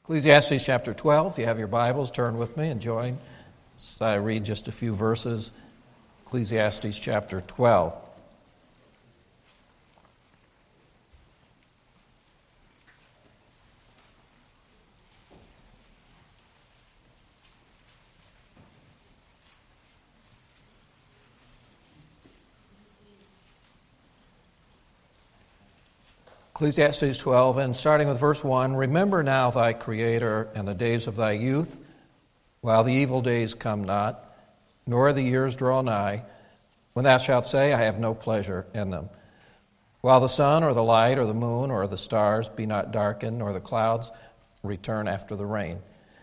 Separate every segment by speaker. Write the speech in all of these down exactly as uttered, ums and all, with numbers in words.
Speaker 1: Ecclesiastes chapter twelve, if you have your Bibles, turn with me and join as I read just a few verses. Ecclesiastes chapter twelve. Ecclesiastes twelve, and starting with verse one, remember now thy Creator and the days of thy youth, while the evil days come not, nor the years draw nigh, when thou shalt say, I have no pleasure in them. While the sun or the light or the moon or the stars be not darkened, nor the clouds return after the rain.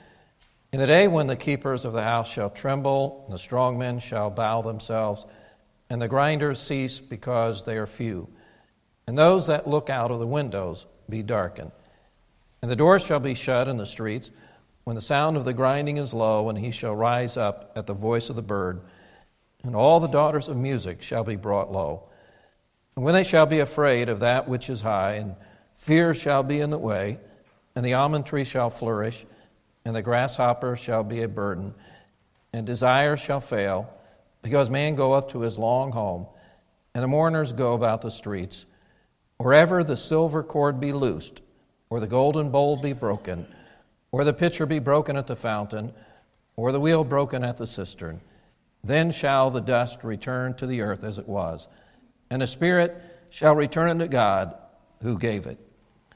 Speaker 1: In the day when the keepers of the house shall tremble, and the strong men shall bow themselves, and the grinders cease because they are few, and those that look out of the windows be darkened. And the doors shall be shut in the streets, when the sound of the grinding is low, and he shall rise up at the voice of the bird, and all the daughters of music shall be brought low. And when they shall be afraid of that which is high, and fear shall be in the way, and the almond tree shall flourish, and the grasshopper shall be a burden, and desire shall fail, because man goeth to his long home, and the mourners go about the streets. Wherever the silver cord be loosed, or the golden bowl be broken, or the pitcher be broken at the fountain, or the wheel broken at the cistern, then shall the dust return to the earth as it was, and the spirit shall return unto God who gave it.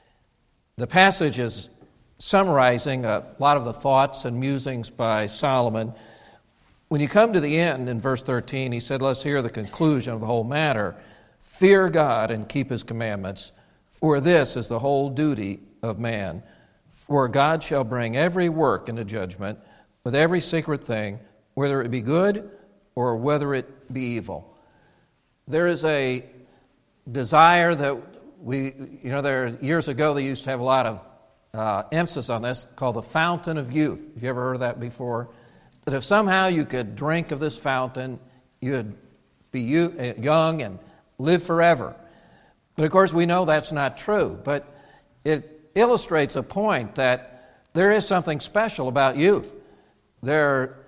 Speaker 1: The passage is summarizing a lot of the thoughts and musings by Solomon. When you come to the end in verse thirteen, he said, let's hear the conclusion of the whole matter. Fear God and keep his commandments, for this is the whole duty of man. For God shall bring every work into judgment with every secret thing, whether it be good or whether it be evil. There is a desire that we, you know, there years ago they used to have a lot of uh, emphasis on this called the fountain of youth. Have you ever heard of that before? That if somehow you could drink of this fountain, you'd be young and live forever. But of course we know that's not true. But it illustrates a point that there is something special about youth. There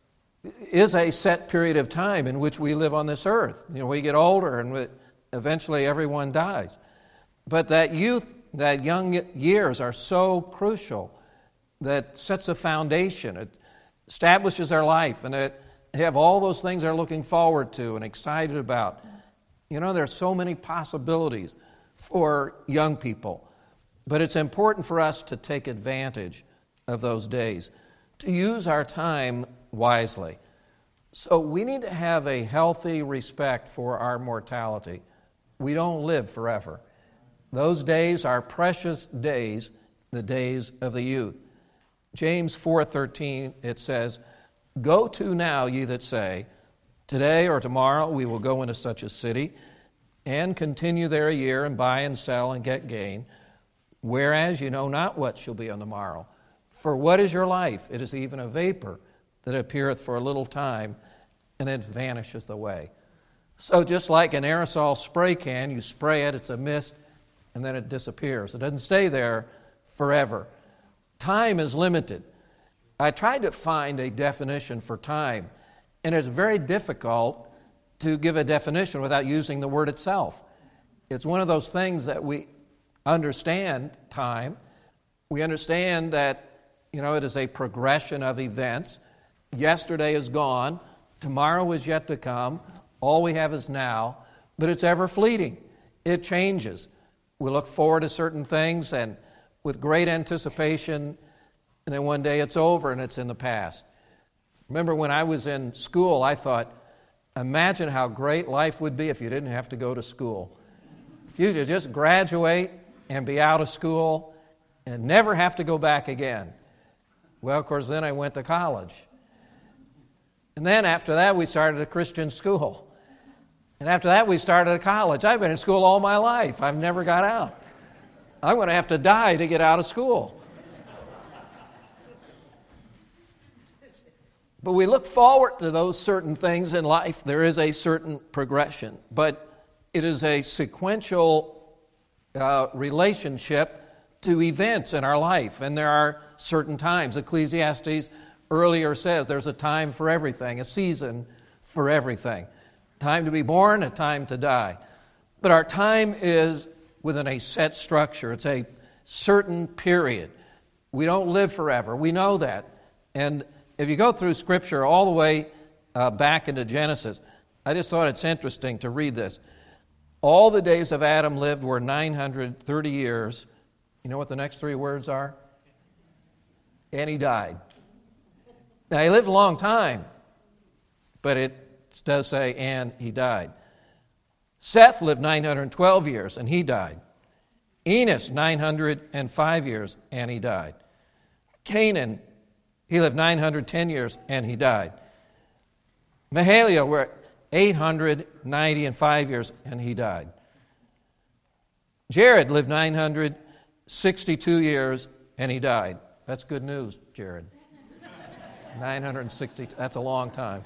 Speaker 1: is a set period of time in which we live on this earth. You know, we get older and we, eventually everyone dies. But that youth, that young years are so crucial that sets a foundation. It establishes our life, and it they have all those things they're looking forward to and excited about. You know, there are so many possibilities for young people, but it's important for us to take advantage of those days, to use our time wisely. So we need to have a healthy respect for our mortality. We don't live forever. Those days are precious days, the days of the youth. James four thirteen, it says, Go to now, ye that say, Today or tomorrow we will go into such a city and continue there a year and buy and sell and get gain, whereas you know not what shall be on the morrow. For what is your life? It is even a vapor that appeareth for a little time and it vanisheth away. So just like an aerosol spray can, you spray it, it's a mist, and then it disappears. It doesn't stay there forever. Time is limited. I tried to find a definition for time, and it's very difficult to give a definition without using the word itself. It's one of those things that we understand time. We understand that, you know, it is a progression of events. Yesterday is gone. Tomorrow is yet to come. All we have is now. But it's ever fleeting. It changes. We look forward to certain things and with great anticipation, and then one day it's over and it's in the past. Remember when I was in school, I thought, imagine how great life would be if you didn't have to go to school. If you could just graduate and be out of school and never have to go back again. Well, of course, then I went to college. And then after that, we started a Christian school. And after that, we started a college. I've been in school all my life. I've never got out. I'm going to have to die to get out of school. But we look forward to those certain things in life. There is a certain progression, but it is a sequential uh, relationship to events in our life, and there are certain times. Ecclesiastes earlier says there's a time for everything, a season for everything. Time to be born, a time to die. But our time is within a set structure. It's a certain period. We don't live forever. We know that. And if you go through Scripture all the way uh, back into Genesis, I just thought it's interesting to read this. All the days of Adam lived were nine hundred thirty years. You know what the next three words are? And he died. Now, he lived a long time, but it does say, and he died. Seth lived nine hundred twelve years, and he died. Enos, nine hundred five years, and he died. Canaan, he lived nine hundred ten years, and he died. Mahalalel were eight hundred ninety-five years, and he died. Jared lived nine hundred sixty-two years, and he died. That's good news, Jared. nine hundred sixty, that's a long time.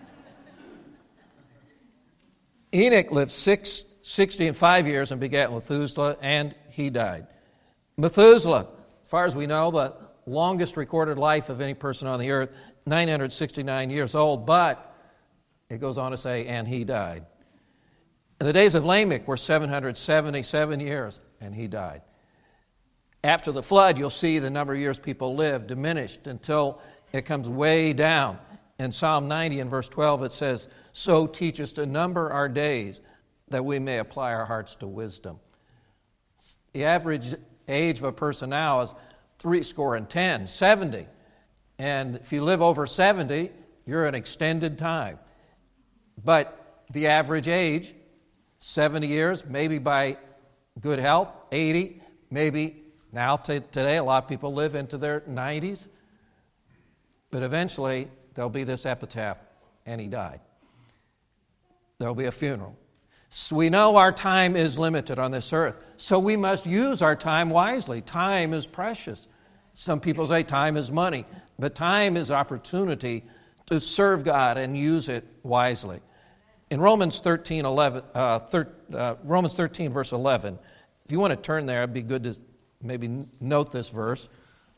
Speaker 1: Enoch lived six, sixty and five years and begat Methuselah, and he died. Methuselah, as far as we know, the longest recorded life of any person on the earth, nine hundred sixty-nine years old, but it goes on to say, and he died. And the days of Lamech were seven hundred seventy-seven years, and he died. After the flood, you'll see the number of years people lived diminished until it comes way down. In Psalm ninety and verse twelve, it says, so teach us to number our days that we may apply our hearts to wisdom. The average age of a person now is three score and ten, seventy. And if you live over seventy, you're an extended time. But the average age, seventy years, maybe by good health, eighty, maybe now t- today a lot of people live into their nineties. But eventually there'll be this epitaph, and he died. There'll be a funeral. So we know our time is limited on this earth, so we must use our time wisely. Time is precious. Some people say time is money, but time is opportunity to serve God and use it wisely. In Romans thirteen, eleven, uh, thir- uh, Romans thirteen, verse eleven, if you want to turn there, it'd be good to maybe note this verse.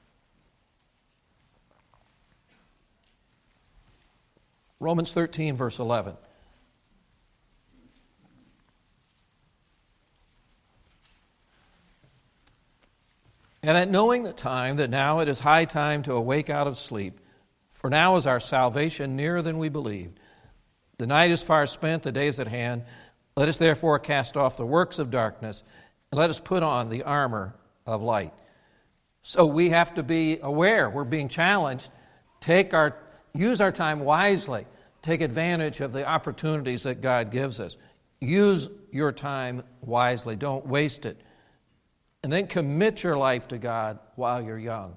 Speaker 1: Romans thirteen, verse eleven. And that knowing the time, that now it is high time to awake out of sleep, for now is our salvation nearer than we believed. The night is far spent, the day is at hand. Let us therefore cast off the works of darkness, and let us put on the armor of light. So we have to be aware. We're being challenged. Take our, use our time wisely. Take advantage of the opportunities that God gives us. Use your time wisely. Don't waste it. And then commit your life to God while you're young.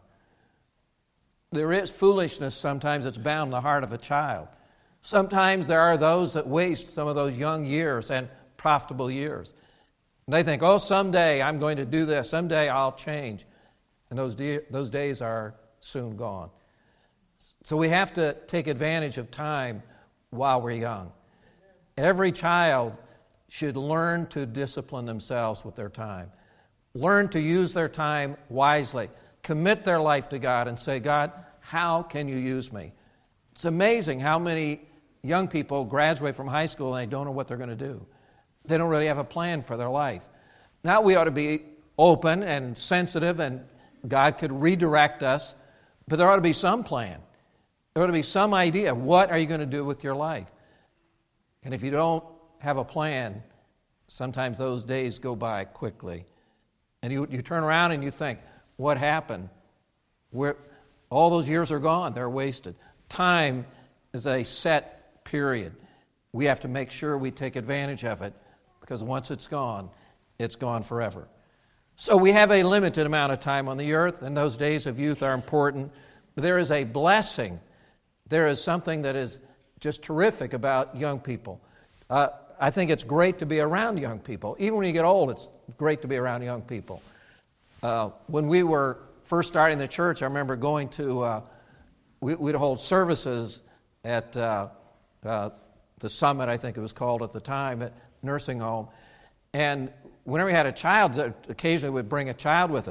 Speaker 1: There is foolishness sometimes that's bound in the heart of a child. Sometimes there are those that waste some of those young years and profitable years. And they think, oh, someday I'm going to do this. Someday I'll change. And those, de- those days are soon gone. So we have to take advantage of time while we're young. Every child should learn to discipline themselves with their time. Learn to use their time wisely. Commit their life to God and say, God, how can you use me? It's amazing how many young people graduate from high school and they don't know what they're going to do. They don't really have a plan for their life. Now we ought to be open and sensitive, and God could redirect us, but there ought to be some plan. There ought to be some idea. What are you going to do with your life? And if you don't have a plan, sometimes those days go by quickly. And you, you turn around and you think, what happened? Where, all those years are gone. They're wasted. Time is a set period. We have to make sure we take advantage of it, because once it's gone, it's gone forever. So we have a limited amount of time on the earth, and those days of youth are important. But there is a blessing. There is something that is just terrific about young people. Uh, I think it's great to be around young people. Even when you get old, it's great to be around young people. Uh, when we were first starting the church, I remember going to, uh, we, we'd hold services at uh, uh, the Summit, I think it was called at the time, at nursing home. And whenever we had a child, occasionally we'd bring a child with us.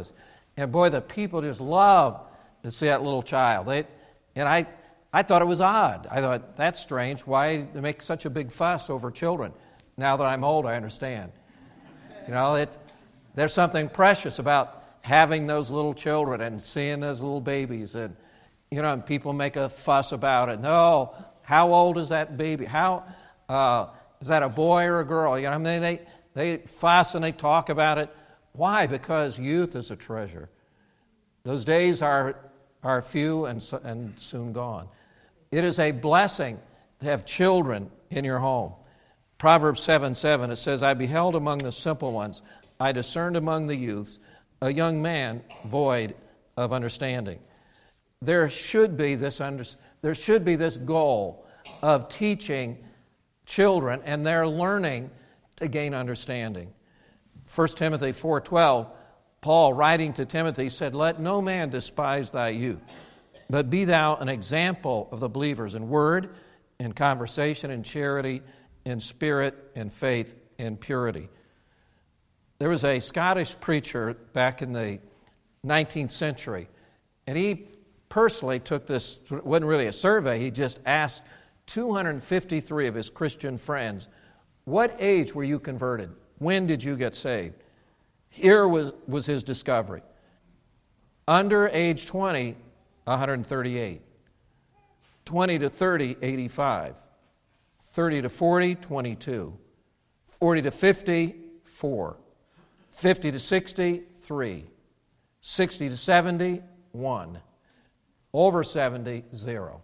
Speaker 1: And boy, the people just love to see that little child. They, and I, I thought it was odd. I thought, that's strange. Why they make such a big fuss over children? Now that I'm old, I understand. You know, it, there's something precious about having those little children and seeing those little babies. And, you know, and people make a fuss about it. No, how old is that baby? How uh, is that a boy or a girl? You know, I mean, they, they fuss and they talk about it. Why? Because youth is a treasure. Those days are, are few and, and soon gone. It is a blessing to have children in your home. Proverbs seven seven, it says, I beheld among the simple ones, I discerned among the youths, a young man void of understanding. There should be this under, there should be this goal of teaching children and their learning to gain understanding. First Timothy four twelve, Paul, writing to Timothy, said, let no man despise thy youth, but be thou an example of the believers in word, in conversation, in charity, in spirit, in faith, in purity. There was a Scottish preacher back in the nineteenth century, and he personally took this, it wasn't really a survey, he just asked two hundred fifty-three of his Christian friends, what age were you converted? When did you get saved? Here was, was his discovery. Under age twenty, one hundred thirty-eight. twenty to thirty, eighty-five. thirty to forty, twenty-two. forty to fifty, four. fifty to sixty, three. sixty to seventy, one. Over seventy, zero.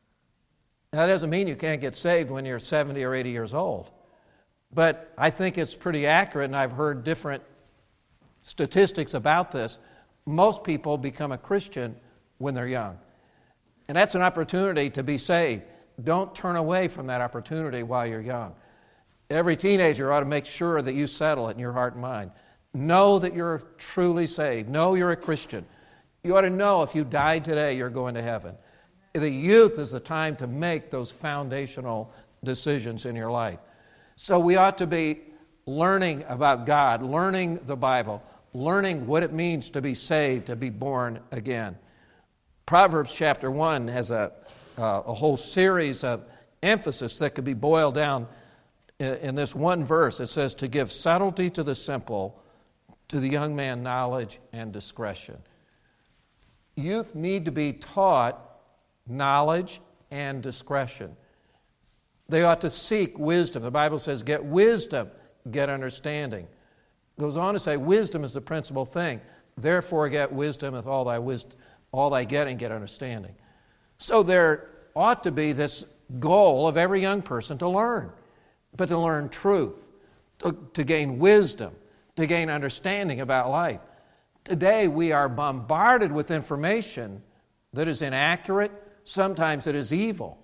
Speaker 1: That doesn't mean you can't get saved when you're seventy or eighty years old. But I think it's pretty accurate, and I've heard different statistics about this. Most people become a Christian when they're young. And that's an opportunity to be saved. Don't turn away from that opportunity while you're young. Every teenager ought to make sure that you settle it in your heart and mind. Know that you're truly saved. Know you're a Christian. You ought to know if you died today, you're going to heaven. The youth is the time to make those foundational decisions in your life. So we ought to be learning about God, learning the Bible, learning what it means to be saved, to be born again. Proverbs chapter one has a, uh, a whole series of emphasis that could be boiled down in, in this one verse. It says, to give subtlety to the simple, to the young man knowledge and discretion. Youth need to be taught knowledge and discretion. They ought to seek wisdom. The Bible says, get wisdom, get understanding. It goes on to say, wisdom is the principal thing. Therefore, get wisdom with all thy wisdom, all thy getting, get understanding. So there ought to be this goal of every young person to learn, but to learn truth, to, to gain wisdom, to gain understanding about life. Today, we are bombarded with information that is inaccurate, sometimes it is evil.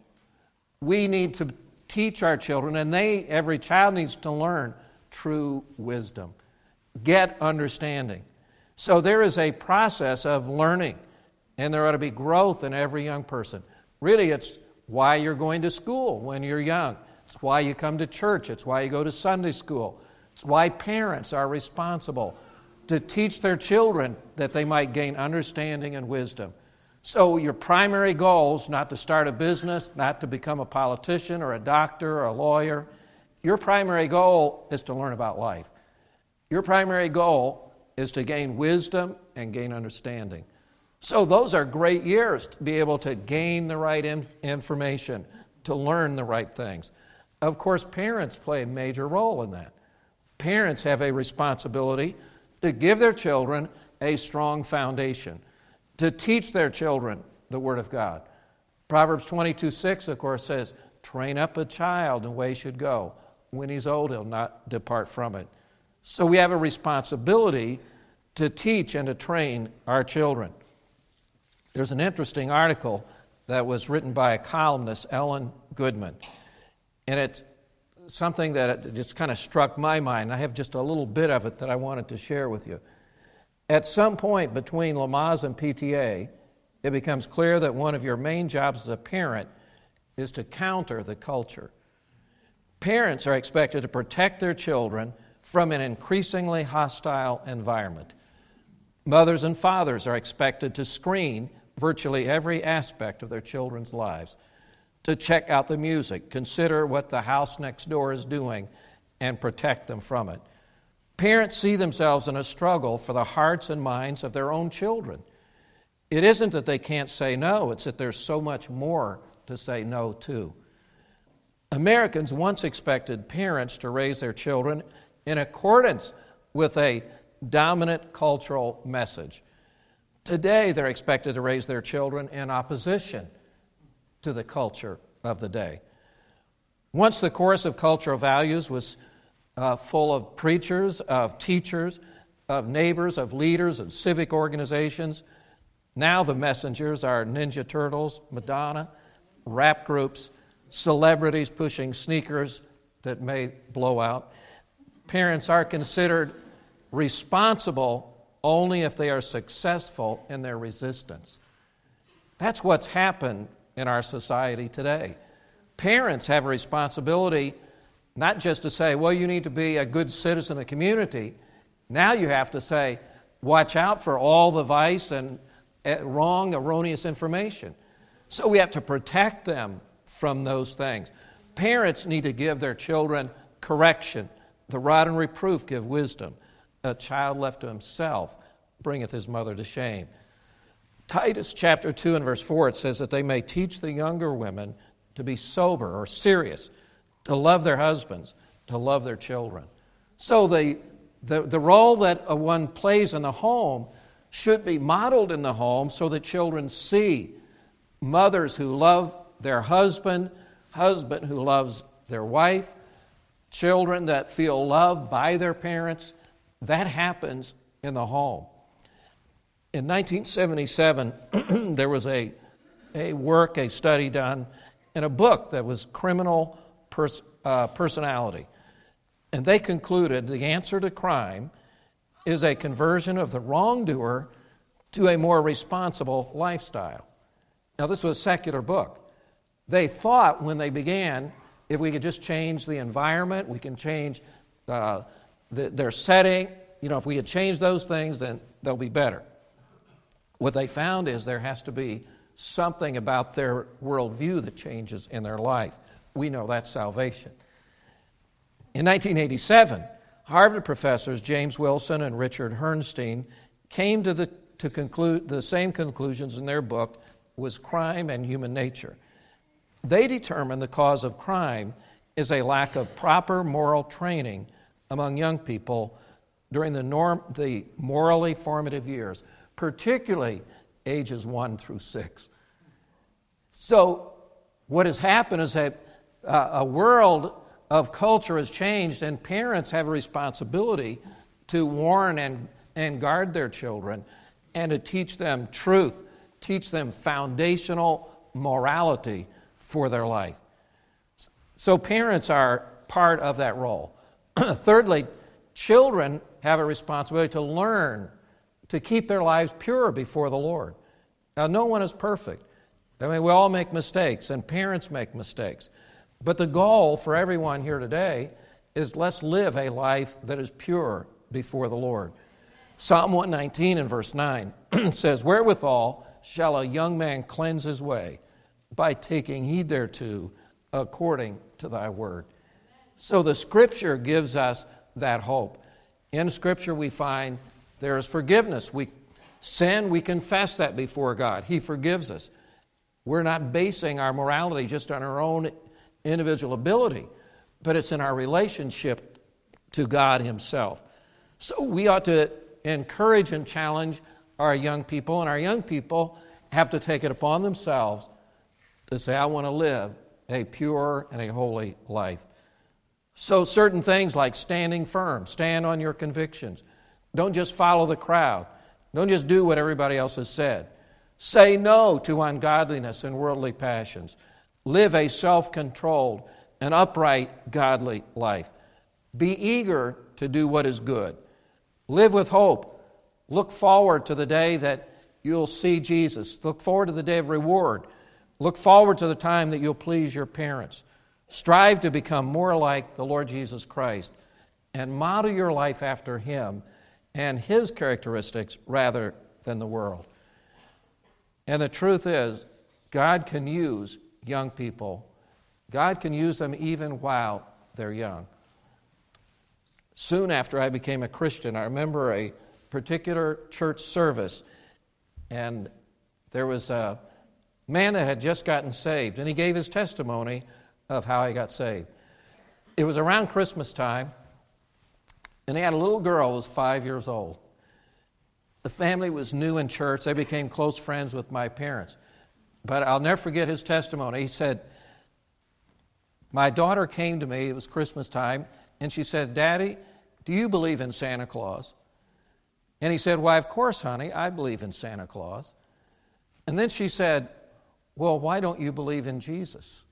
Speaker 1: We need to teach our children, and they, every child needs to learn true wisdom, get understanding. So there is a process of learning, and there ought to be growth in every young person. Really, it's why you're going to school when you're young. It's why you come to church. It's why you go to Sunday school. It's why parents are responsible to teach their children that they might gain understanding and wisdom. So your primary goal is not to start a business, not to become a politician or a doctor or a lawyer. Your primary goal is to learn about life. Your primary goal is to gain wisdom and gain understanding. So those are great years to be able to gain the right in- information, to learn the right things. Of course, parents play a major role in that. Parents have a responsibility to give their children a strong foundation, to teach their children the Word of God. Proverbs twenty-two six, of course, says, train up a child in the way he should go. When he's old, he'll not depart from it. So we have a responsibility to teach and to train our children. There's an interesting article that was written by a columnist, Ellen Goodman, and it's something that just kind of struck my mind. I have just a little bit of it that I wanted to share with you. At some point between Lamaze and P T A, it becomes clear that one of your main jobs as a parent is to counter the culture. Parents are expected to protect their children from an increasingly hostile environment. Mothers and fathers are expected to screen virtually every aspect of their children's lives, to check out the music, consider what the house next door is doing, and protect them from it. Parents see themselves in a struggle for the hearts and minds of their own children. It isn't that they can't say no, it's that there's so much more to say no to. Americans once expected parents to raise their children in accordance with a dominant cultural message. Today, they're expected to raise their children in opposition to the culture of the day. Once the course of cultural values was uh, full of preachers, of teachers, of neighbors, of leaders, of civic organizations. Now the messengers are Ninja Turtles, Madonna, rap groups, celebrities pushing sneakers that may blow out. Parents are considered responsible only if they are successful in their resistance. That's what's happened in our society today. Parents have a responsibility not just to say, well, you need to be a good citizen of the community. Now you have to say, watch out for all the vice and wrong, erroneous information. So we have to protect them from those things. Parents need to give their children correction. The rod and reproof give wisdom. A child left to himself bringeth his mother to shame. Titus chapter two and verse four, it says that they may teach the younger women to be sober or serious, to love their husbands, to love their children. So the, the, the role that a one plays in the home should be modeled in the home so that children see mothers who love their husband, husband who loves their wife, children that feel loved by their parents. That happens in the home. In nineteen seventy-seven, there was a, a work, a study done in a book that was criminal pers- uh, personality. And they concluded the answer to crime is a conversion of the wrongdoer to a more responsible lifestyle. Now, this was a secular book. They thought when they began, if we could just change the environment, we can change uh, the, their setting, you know, if we could change those things, then they'll be better. What they found is there has to be something about their worldview that changes in their life. We know that's salvation. In nineteen eighty-seven, Harvard professors James Wilson and Richard Herrnstein came to the to conclude the same conclusions in their book was crime and human nature. They determined the cause of crime is a lack of proper moral training among young people during the norm the morally formative years, particularly ages one through six. So what has happened is that uh, a world of culture has changed, and parents have a responsibility to warn and, and guard their children and to teach them truth, teach them foundational morality for their life. So parents are part of that role. Thirdly, children have a responsibility to learn to keep their lives pure before the Lord. Now, no one is perfect. I mean, we all make mistakes, and parents make mistakes. But the goal for everyone here today is let's live a life that is pure before the Lord. Psalm one nineteen and verse nine says, wherewithal shall a young man cleanse his way? By taking heed thereto according to thy word. So the Scripture gives us that hope. In Scripture we find there is forgiveness. We sin, we confess that before God. He forgives us. We're not basing our morality just on our own individual ability, but it's in our relationship to God Himself. So we ought to encourage and challenge our young people, and our young people have to take it upon themselves to say, I want to live a pure and a holy life. So certain things like standing firm, stand on your convictions. Don't just follow the crowd. Don't just do what everybody else has said. Say no to ungodliness and worldly passions. Live a self-controlled and upright, godly life. Be eager to do what is good. Live with hope. Look forward to the day that you'll see Jesus. Look forward to the day of reward. Look forward to the time that you'll please your parents. Strive to become more like the Lord Jesus Christ and model your life after Him and his characteristics rather than the world. And the truth is, God can use young people. God can use them even while they're young. Soon after I became a Christian, I remember a particular church service, and there was a man that had just gotten saved, and he gave his testimony of how he got saved. It was around Christmas time, and he had a little girl who was five years old. The family was new in church. They became close friends with my parents. But I'll never forget his testimony. He said, my daughter came to me, it was Christmas time, and she said, Daddy, do you believe in Santa Claus? And he said, why, of course, honey, I believe in Santa Claus. And then she said, well, why don't you believe in Jesus?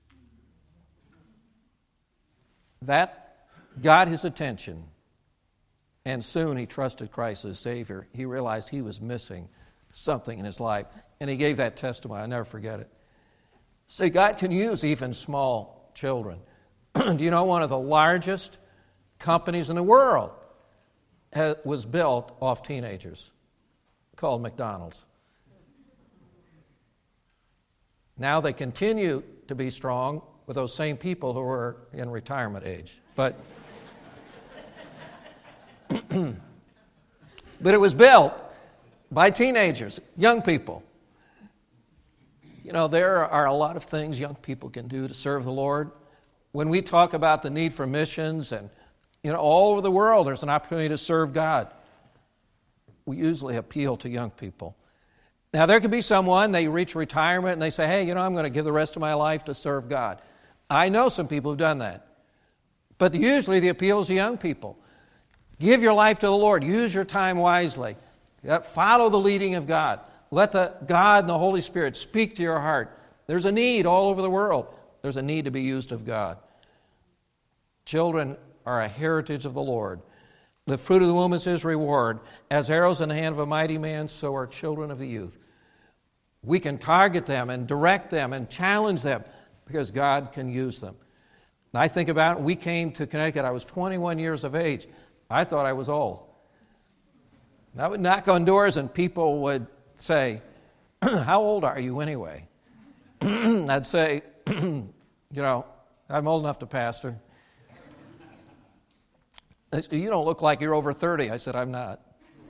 Speaker 1: That got his attention. And soon he trusted Christ as Savior. He realized he was missing something in his life. And he gave that testimony. I'll never forget it. See, God can use even small children. Do you know one of the largest companies in the world was built off teenagers, called McDonald's? Now they continue to be strong with those same people who are in retirement age. But But it was built by teenagers, young people. You know, there are a lot of things young people can do to serve the Lord. When we talk about the need for missions and, you know, all over the world there's an opportunity to serve God, we usually appeal to young people. Now, there could be someone, they reach retirement and they say, hey, you know, I'm going to give the rest of my life to serve God. I know some people who've done that. But usually the appeal is to young people. Give your life to the Lord. Use your time wisely. Follow the leading of God. Let the God and the Holy Spirit speak to your heart. There's a need all over the world. There's a need to be used of God. Children are a heritage of the Lord. The fruit of the womb is his reward. As arrows in the hand of a mighty man, so are children of the youth. We can target them and direct them and challenge them because God can use them. And I think about it, we came to Connecticut. I was twenty-one years of age. I thought I was old. And I would knock on doors and people would say, how old are you anyway? I'd say, you know, I'm old enough to pastor. They said, you don't look like you're over thirty. I said, I'm not.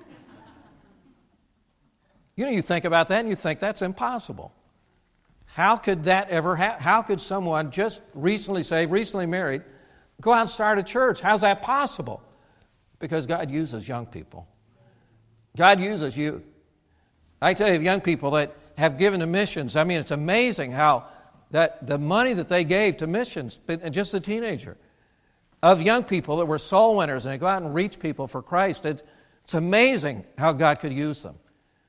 Speaker 1: You know, you think about that and you think that's impossible. How could that ever happen? How could someone just recently saved, recently married, go out and start a church? How's that possible? Because God uses young people. God uses youth. I tell you, young people that have given to missions, I mean, it's amazing how that the money that they gave to missions, just a teenager, of young people that were soul winners and they go out and reach people for Christ, it, it's amazing how God could use them.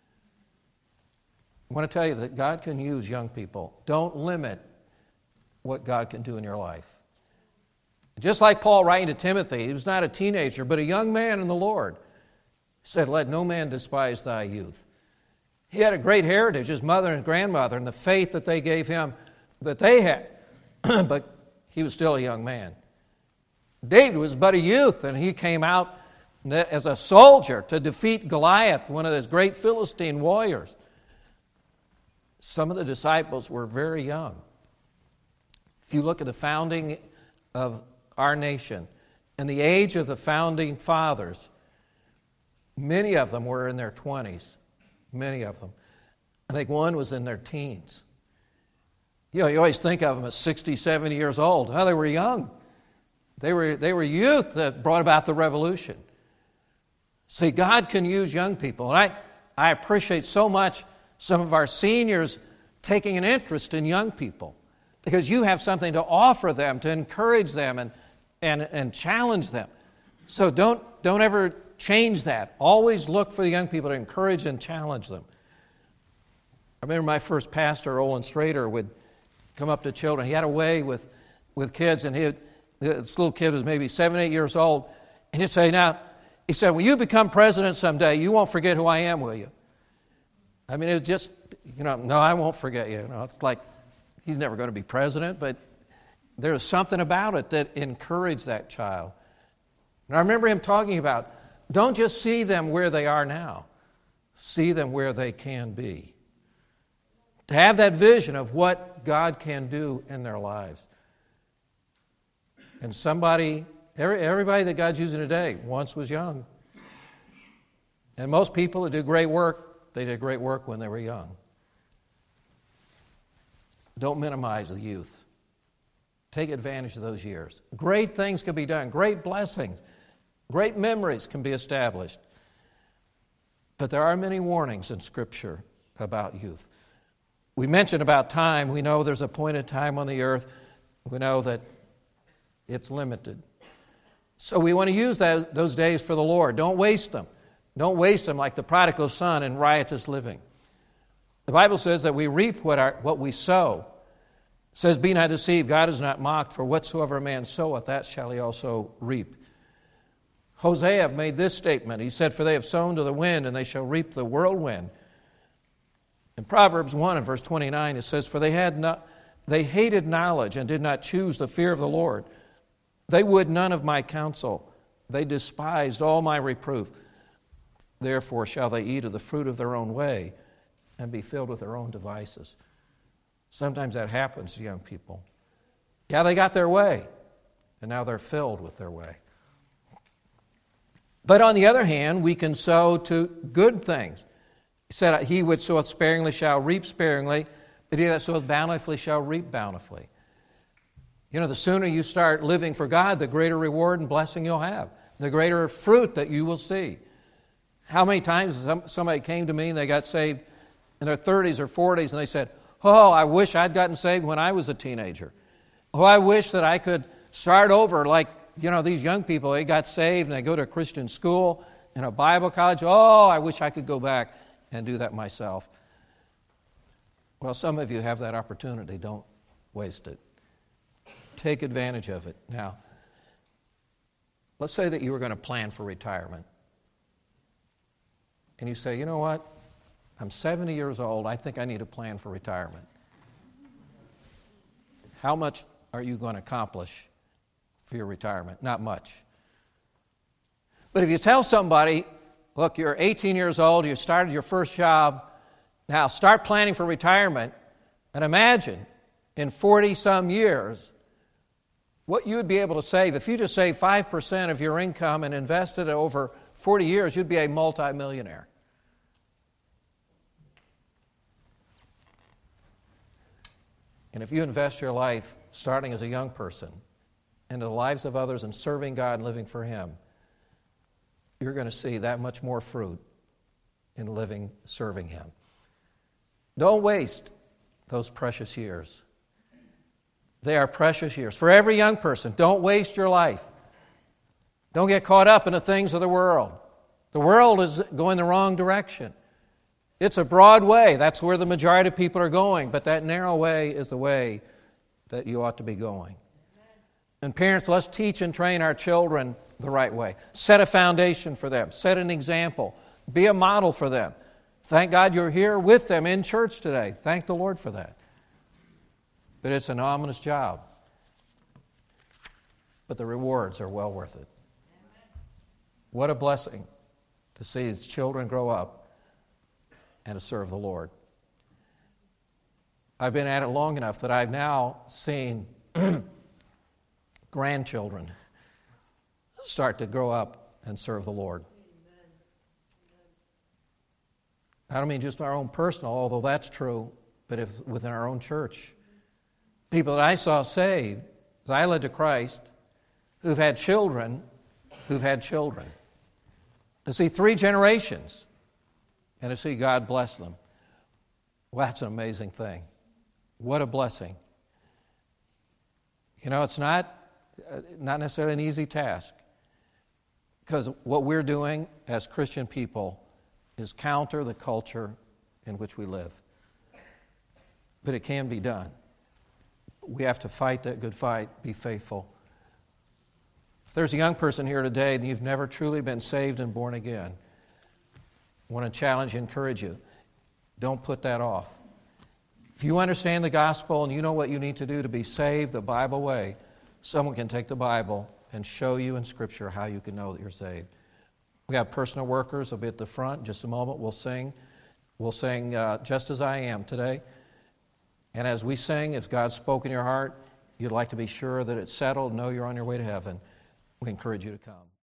Speaker 1: I want to tell you that God can use young people. Don't limit what God can do in your life. Just like Paul writing to Timothy, he was not a teenager, but a young man in the Lord. He said, let no man despise thy youth. He had a great heritage, his mother and grandmother, and the faith that they gave him that they had. But he was still a young man. David was but a youth, and he came out as a soldier to defeat Goliath, one of those great Philistine warriors. Some of the disciples were very young. If you look at the founding of our nation and the age of the founding fathers, many of them were in their twenties. Many of them. I think one was in their teens. You know, you always think of them as sixty, seventy years old. Oh, they were young. They were, they were youth that brought about the revolution. See, God can use young people. And I, I appreciate so much some of our seniors taking an interest in young people because you have something to offer them, to encourage them and, and, and challenge them. So don't, don't ever change that. Always look for the young people to encourage and challenge them. I remember my first pastor, Olin Strader, would come up to children. He had a way with, with kids, and he would, this little kid was maybe seven, eight years old, and he'd say, now, he said, when you become president someday, you won't forget who I am, will you? I mean, it was just, you know, no, I won't forget you. You know, it's like he's never going to be president, but there was something about it that encouraged that child. And I remember him talking about Don't just see them where they are now. See them where they can be. To have that vision of what God can do in their lives. And somebody, every, everybody that God's using today once was young. And most people that do great work, they did great work when they were young. Don't minimize the youth. Take advantage of those years. Great things can be done. Great blessings. Great memories can be established. But there are many warnings in Scripture about youth. We mentioned about time. We know there's a appointed time on the earth. We know that it's limited. So we want to use that, those days for the Lord. Don't waste them. Don't waste them like the prodigal son in riotous living. The Bible says that we reap what, our, what we sow. It says, be not deceived, God is not mocked, for whatsoever a man soweth, that shall he also reap. Hosea made this statement. He said, for they have sown to the wind, and they shall reap the whirlwind. In Proverbs one and verse twenty-nine, it says, for they had not, they hated knowledge and did not choose the fear of the Lord. They would none of my counsel. They despised all my reproof. Therefore shall they eat of the fruit of their own way and be filled with their own devices. Sometimes that happens to young people. Yeah, they got their way, and now they're filled with their way. But on the other hand, we can sow to good things. He said, he which soweth sparingly shall reap sparingly, but he that soweth bountifully shall reap bountifully. You know, the sooner you start living for God, the greater reward and blessing you'll have, the greater fruit that you will see. How many times somebody came to me and they got saved in their thirties or forties and they said, oh, I wish I'd gotten saved when I was a teenager. Oh, I wish that I could start over like, you know, these young people, they got saved and they go to a Christian school and a Bible college. Oh, I wish I could go back and do that myself. Well, some of you have that opportunity. Don't waste it. Take advantage of it. Now, let's say that you were going to plan for retirement. And you say, you know what? I'm seventy years old. I think I need a plan for retirement. How much are you going to accomplish for your retirement? Not much. But if you tell somebody, look, you're eighteen years old, you started your first job, now start planning for retirement, and imagine in forty-some years what you would be able to save. If you just save five percent of your income and invested it over forty years, you'd be a multimillionaire. And if you invest your life, starting as a young person, into the lives of others and serving God and living for Him, you're going to see that much more fruit in living, serving Him. Don't waste those precious years. They are precious years. For every young person, don't waste your life. Don't get caught up in the things of the world. The world is going the wrong direction. It's a broad way. That's where the majority of people are going. But that narrow way is the way that you ought to be going. And parents, let's teach and train our children the right way. Set a foundation for them. Set an example. Be a model for them. Thank God you're here with them in church today. Thank the Lord for that. But it's an ominous job. But the rewards are well worth it. What a blessing to see his children grow up and to serve the Lord. I've been at it long enough that I've now seen grandchildren start to grow up and serve the Lord. I don't mean just our own personal, although that's true, but if within our own church. People that I saw saved, as I led to Christ, who've had children, who've had children. To see three generations and to see God bless them. Well, that's an amazing thing. What a blessing. You know, it's not, uh, not necessarily an easy task, because what we're doing as Christian people is counter the culture in which we live. But it can be done. We have to fight that good fight, be faithful. If there's a young person here today and you've never truly been saved and born again, I want to challenge and encourage you. Don't put that off. If you understand the gospel and you know what you need to do to be saved the Bible way, someone can take the Bible and show you in Scripture how you can know that you're saved. We have personal workers. They'll be at the front. In just a moment, we'll sing. We'll sing uh, Just As I Am today. And as we sing, if God's spoken in your heart, you'd like to be sure that it's settled, know you're on your way to heaven, we encourage you to come.